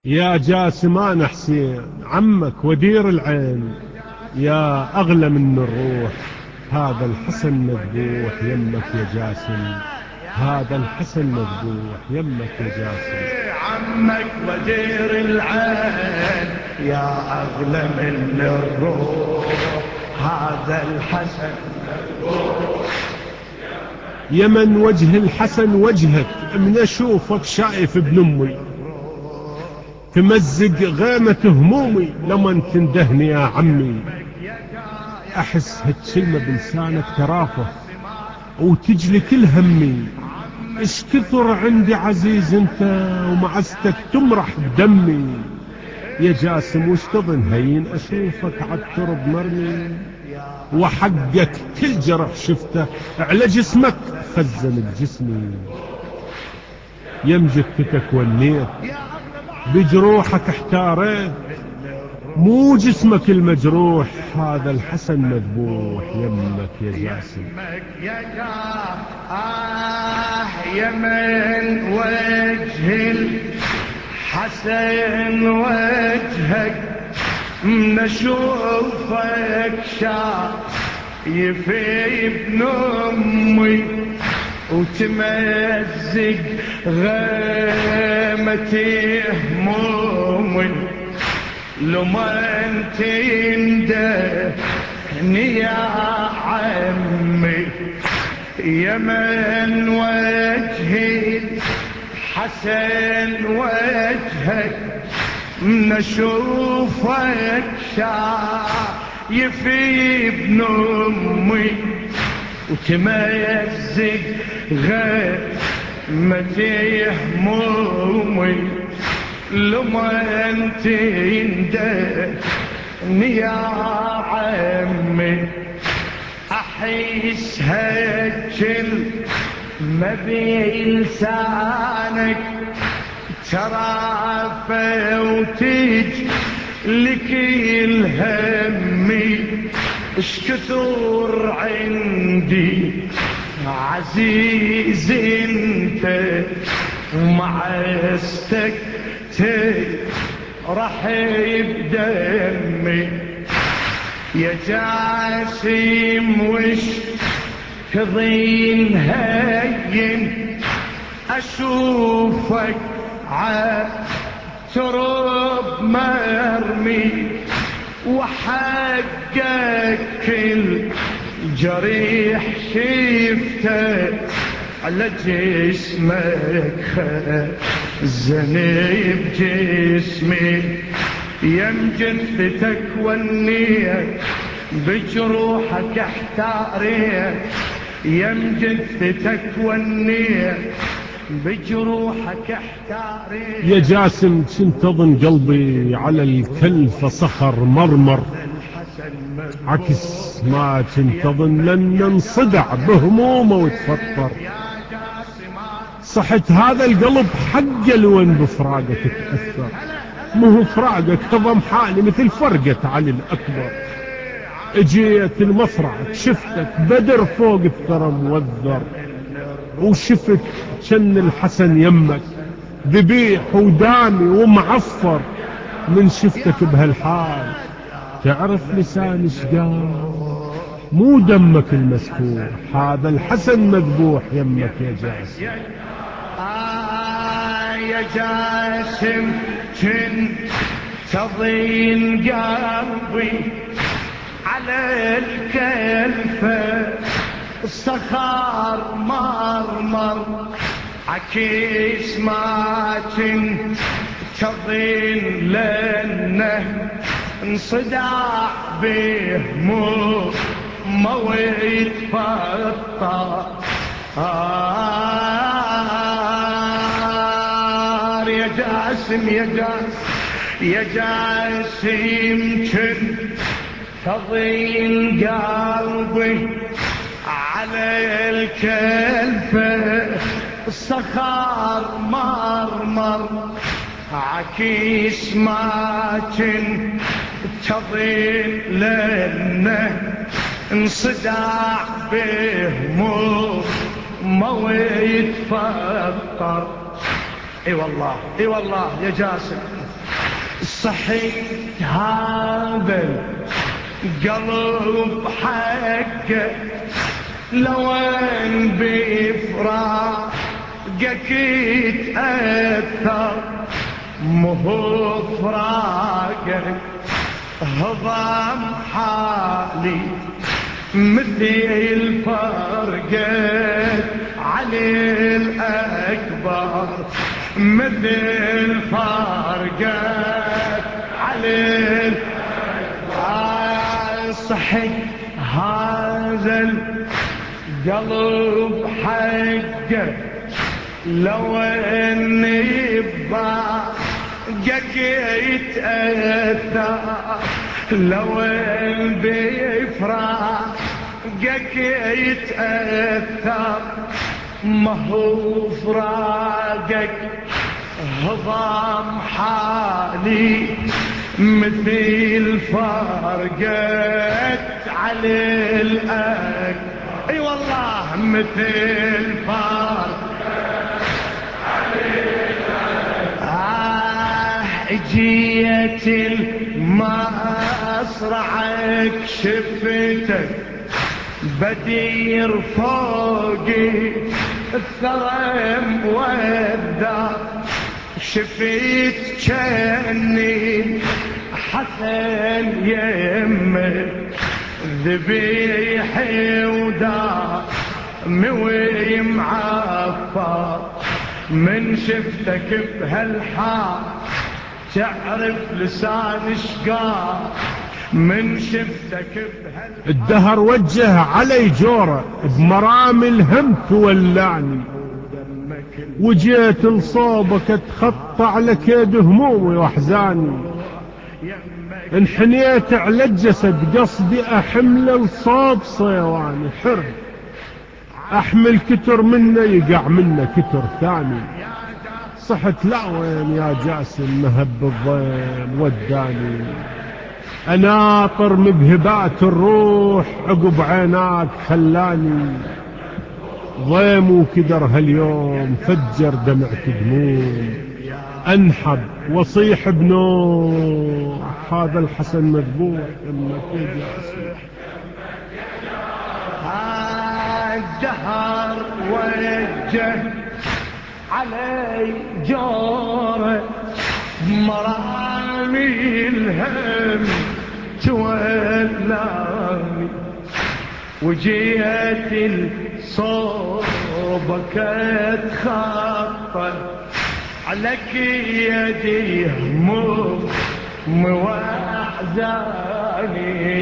يا جاسم أنا حسين عمك ودير العين، يا أغلى من الروح هذا الحسن مذبوح يمك يا جاسم، هذا الحسن مذبوح يمك يا جاسم. عمك ودير العين يا أغلى من الروح هذا الحسن مذبوح. يمن وجه الحسن وجهك، من أشوفك شايف ابن أمي، تمزق غيمة همومي لمن تندهني يا عمي. أحس هالكلمة بلسانك ترافه وتجلي كل همي، ايش كثر عندي عزيز انت ومعزتك تمرح بدمي. يا جاسم وش تظن هين اشوفك عالترب مرمي، وحقك كل جرح شفته على جسمك خزن بجسمي. يم جثتك ونيت بجروحك احتاريت، مو جسمك المجروح هذا الحسن مذبوح يمك يا جاسم. يمن وجه الحسن وجهك، من اشوفك شايف ابن امي، وتمزق غيمتي همومي لما انت يندهني يا عمي. يمن وجهي حسن وجهك، من اشوفك شايف ابن امي، وتمزق غيمتي همومي لما انت يندهني يا عمي. احس هالكلمة بلسانك ترافع وتجلك الهمي، اش كثر عندي عزيز انت ومعزتك رحب دمي. يا جاسم وش تظن هين اشوفك عالترب مرمي، وحقك الجريح شفته على جسمك خزني بجسمي. يم جثتك ونيت بجروحك احتاريت، يم جثتك ونيت بجروحك احتاريت. يا جاسم كنت اظن قلبي على الكلفة صخر مرمر، عكس ما كنت اظن لن انصدع بهمومه وتفطر. صحت هذا القلب حقه لوين بفراقك تأثر، مو فراقك هضم حالي مثل فرقة علي الأكبر. اجيت المصرع شفتك بدر فوق الثرى موذر، وشفت شن الحسن يمك ذبيح ودامي ومعفر. من شفتك بهالحال تعرف لساني شقال، مو دمك المسفوح هذا الحسن مذبوح يمك يا جاسم. يا جاسم كنت تضين قلبي على الكلفة الصخر مرمر، عكيس ما كنت تضين لأنه انصدع بهموم مويت فطار. يا جاسم يا جاسم يا جاسم كنت تضين قلبي على الكلفة الصخر مرمر، عكيس ما كنت تضين لأنه انصدع بهموم مويت فطر. اي والله اي والله يا جاسم صحيت هذا القلب حقه لوين بفراقك يتأثر، مو فراقك هضم حالي مثل فرقت علي الأكبر، مثل فرقت علي الأكبر. صحي هذا القلب حقه لو اني بباقك يتأثر، لو ان بفراقك يتأثر، ما هو فراقك هضم حالي مثل فرقت على الأكل. اي والله مثل فرقت على الأكل. جيت المصرعك شفتك بدير فوقي الثرى والدار، شفيت كأني حسن يمك ذبيحي ودمي ومعفر، من شفتك بهالحال تعرف لسان شقار، من شفتك بهالحال. الدهر وجه علي جوره بمرامل هم تولعني، وجيت لصوبك اتخطى على كيد همومي واحزاني، انحنيت على الجسد قصدي احمله لصوب صيواني، حر احمل كتر منه يقع منه كتر ثاني. صحت لا وين يا جاسم مهب الضيم وداني، اناطر مذهبات الروح عقب عيناك خلاني، ضيم وكدر هاليوم فجر دمعة دموم، انحب واصيح بنوم هذا الحسن مذبوح امك يا جاسم. الدهر وجه علي جوره مرامي الهم تولاني، وجيت صوبك اتخطى عليك يدي هموم واحزاني،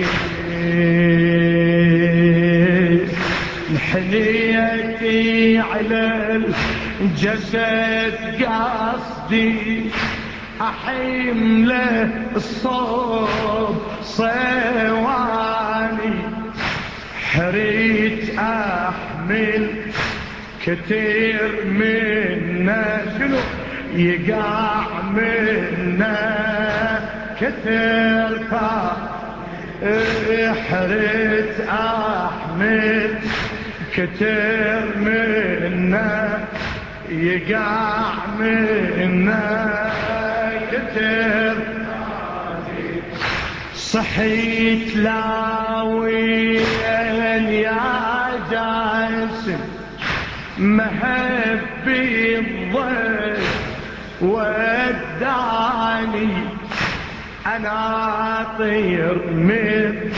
انحنيتي على الجسد قصدي احمله الصوب صواني، حريت احمل كثير منا شنو يقع منا كثير حريت احمل كثير منا يقع منا كثير. صحيت لاوين يا جاسم مهبي الضيف وداني، انا اطير من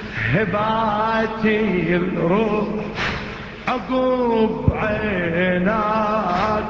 هباتي الروح عقب عيناك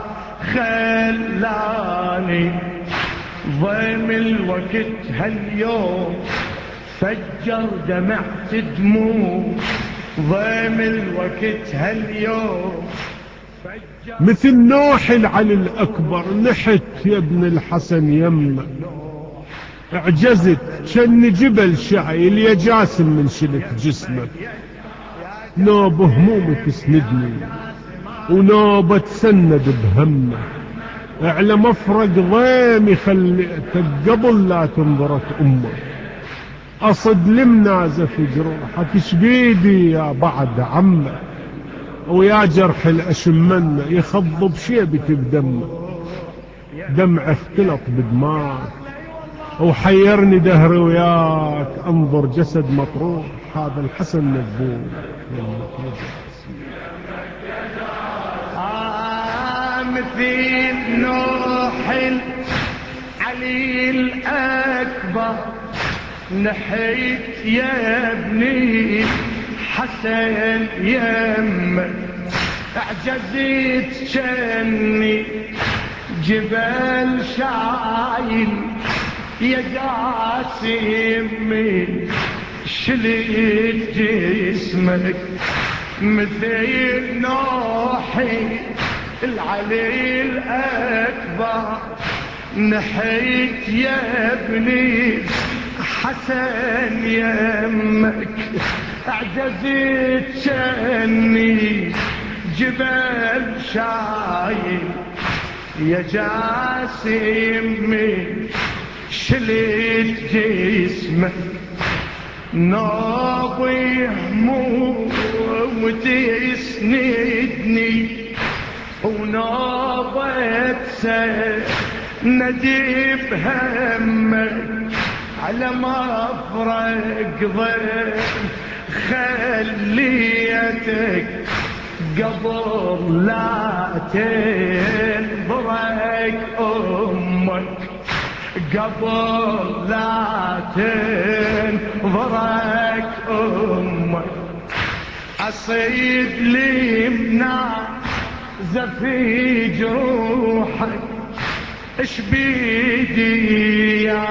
خلاني، ضيم الوقت هاليوم فجر دمعت دموع، ضيم الوقت هاليوم فجر. مثل نوح العلي الأكبر نحت يا ابن الحسن يمه، اعجزت كن جبل شايل يا جاسم من شلت جسمك، نوب همومي تسندني ونوبة تسند بهمه، على مفرق ضيمي خليتك قبل لا تنظرك امك، اصد لمنازة في جروحك شبيدي يا بعد عمك، ويا جرح الاشمنة يخضب شيبك بدمك، دمع اختلط بدماك وحيرني دهري وياك انظر جسد مطروح، هذا الحسن مذبوح يمك يا جاسم. مثل نوح علي الأكبر نحيت يا ابني حسن يمك، اعجزت جني جبال شايل يا جاسمي شلت جسمك. مثل نوحي العلي الأكبر نحيت يا ابني حسن يمك، اعجزت جني جبال شايل يا جاسمي شلت جسمك. ناضي هموم وتسندني وناضت سندي بهمك، على مفرق ضل خليتك قبل لا تنبرك أمك، قبل لا تنبرك أمك. أصيد لي منازة في جروحك اش بيدي يا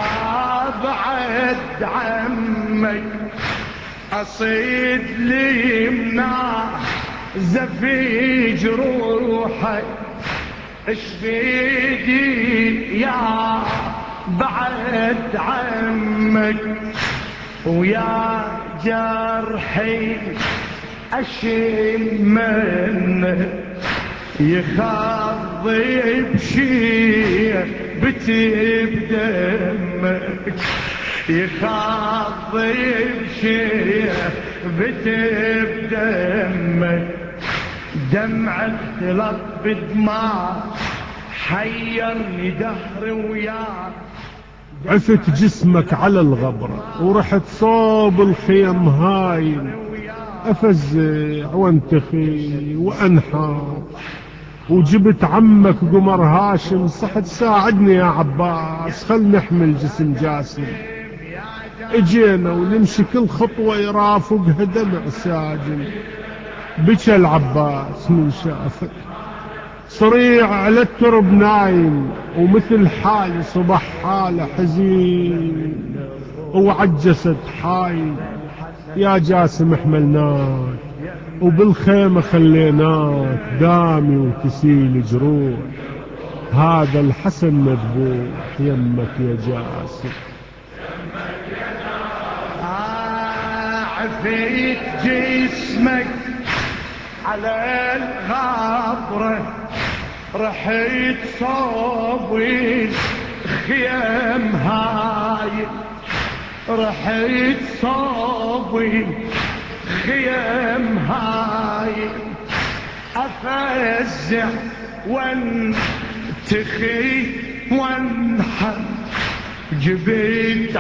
بعد عمك، أصيد لي منازة في جروحك اش بيدي يا بعد عمك. ويا جرحي أشم منه يخضي بشيبتي بدمك، يخضي بشيبتي بدمك. دمعك تلط بدماء حيرني دهري وياك. عفت جسمك على الغبرة ورحت صوب الخيم هايل، أفزع وانتخي وأنحر وجبت عمك قمر هاشم، صحت ساعدني يا عباس خل نحمل جسم جاسم. اجينا ونمشي كل خطوة يرافقها دمع ساجن، بكى العباس من شافك صريع على الترب نايم، ومثل حالي صبح حاله حزين وعجست حايل. يا جاسم حملناك وبالخيمة خليناك دامي وتسيل جروح، هذا الحسن مذبوح يمك يا جاسم. عفيت جسمك على الغابرة رحيت صوبي خيام هاي، رحيت صوبي خيام هاي. أفزع وانتخي وانحن جبت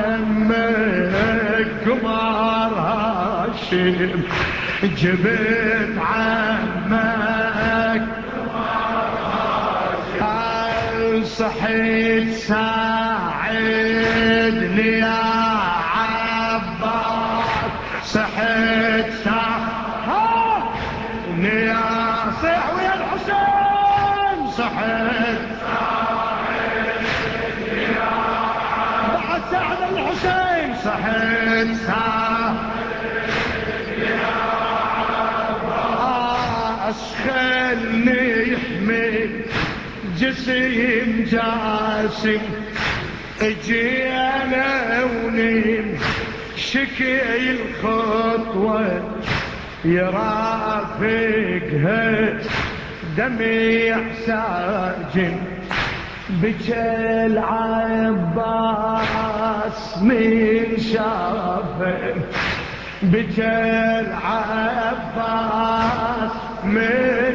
عمك قمر هاشم، جبت عمك قمر هاشم. صحيت ساعدني يا عباس، صحيت ساعدني يا صيح ويا الحسين، صحيت ساعد الحسين، صحيت خلني يحمل جسم جاسم. اجي انا ونيم شكي الخطوة يرافقها دميع ساجن، بكى العباس من شافه، بكى العباس من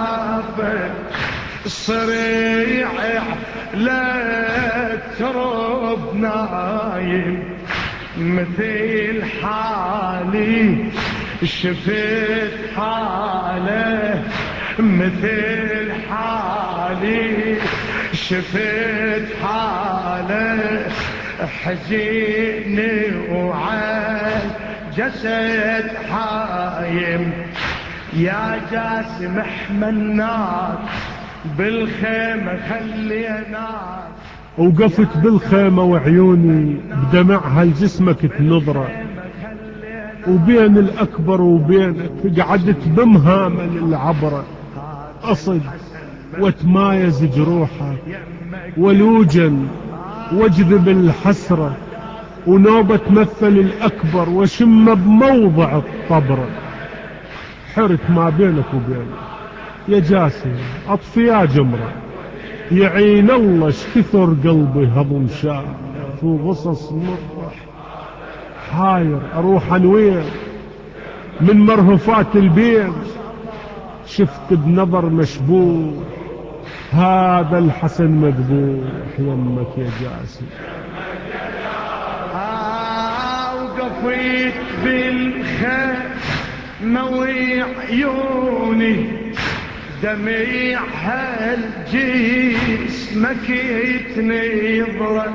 شافه. صريع لا تروح دوب نايم مثل حالي شفت حاله مثل حالي شفت حاله حزين وعال جسد حايم يا جاسم احملناك بالخيمة خليناك وقفت بالخيمة وعيوني بدمعها لجسمك تنظره وبين الأكبر وبينك قعدت بمهامل العبرة أصد وتمايز جروحك ولوجن واجذب الحسرة ونوبة تمثل الأكبر وشم بموضع الطبرة حرت ما بينك وبينك يا جاسم أطفي يا جمرة يعين الله شكثر قلبي هضم شاف وغصص مرة حاير أروح أنوين من مرهفات البين شفت بنظر مشبوه هذا الحسن مذبوح يمك يا جاسم وقفيت بالخيمة وعيوني دميع هالجسمك يتنظر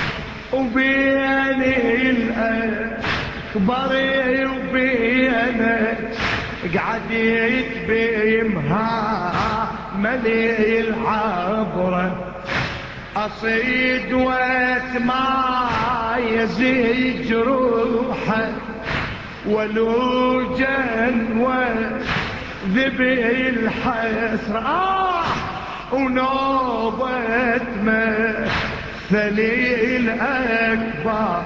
وبين الأكبر وبينك قعدت بيمها ملي العبرة أصيد واتمايز جروحك ولوجن وذبي الحسرة ونوبة مثلي الأكبر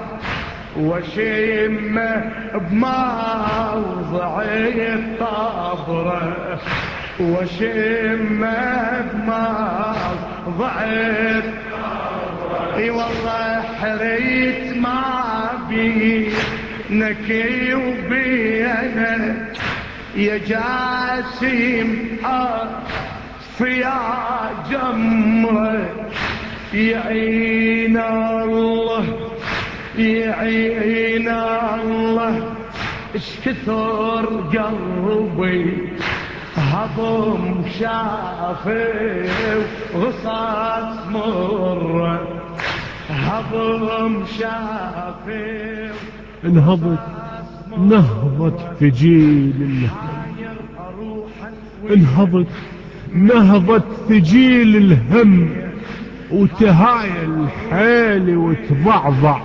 وشمه بموضع الطبرة وشمه بموضع الطبرة اي والله حريت ما بينك وبينك يا جاسم يا جمرة يعين الله يعين الله اشكثر قلبي هضم شافي وغصص مرة هضم شافي انهضت نهضت ثجيل الهم انهضت نهضت ثجيل الهم وتهايل حيلي وتضعضع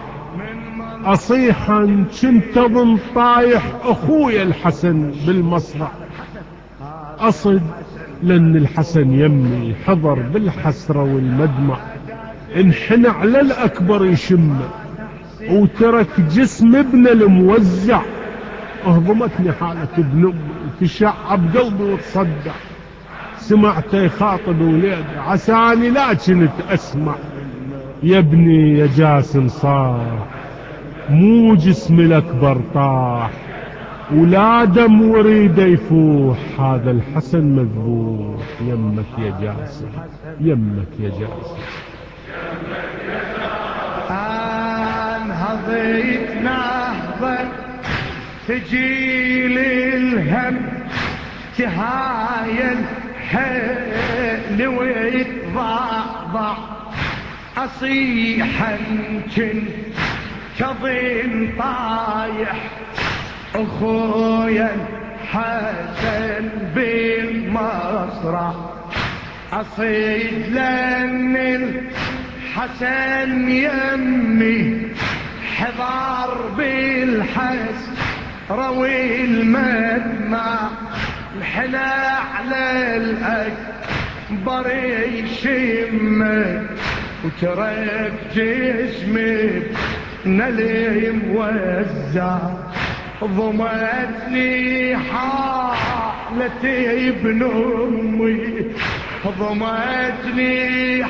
أصيحا كنت أظن طايح أخويا الحسن بالمصرع أصد لأن الحسن يمي حضر بالحسرة والمدمع انحنى على الأكبر يشمه وترك جسم ابنه الموزع اهضمتني حالة ابن أمي تشعب قلبي وتصدع سمعته يخاطب وليده عساني لا كنت أسمع يا ابني يا جاسم صاح مو جسمي الأكبر طاح ولا دم وريده يفوح هذا الحسن مذبوح يمك يا جاسم يمك يا جاسم انهضيت نهضة تجيل الهم تهايل حيل ويتضعضع اصيحا كنت كظن طايح اخويا الحسن بالمصرع اصيد لان الحسن يمي حضار بالحس روي المدمع الحلا على الأكبر يشمك وترك جسمي نلي موزع ضمتني حالتي ابن أمي ضمتني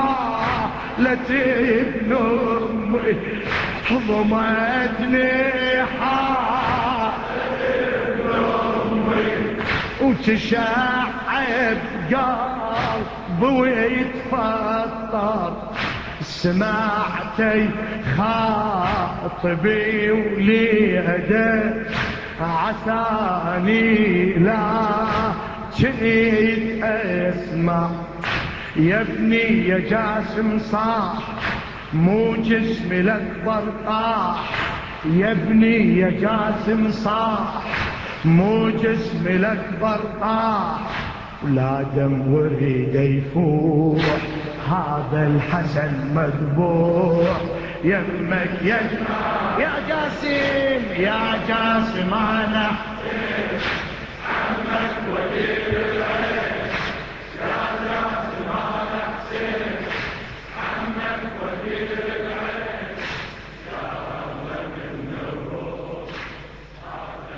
حالتي ابن أمي ضمتني حالتي ابن أمي وتشعب قلبي ويتفطر سمعتي خاطبي وليده عساني لا جيت اسمع يا ابني يا جاسم صاح مو جسمي الاكبر طاح يا ابني يا جاسم صاح مو جسمي الاكبر طاح ولا دم وريده يفوح هذا الحسن مذبوح يمك يا جاسم يا جاسم انا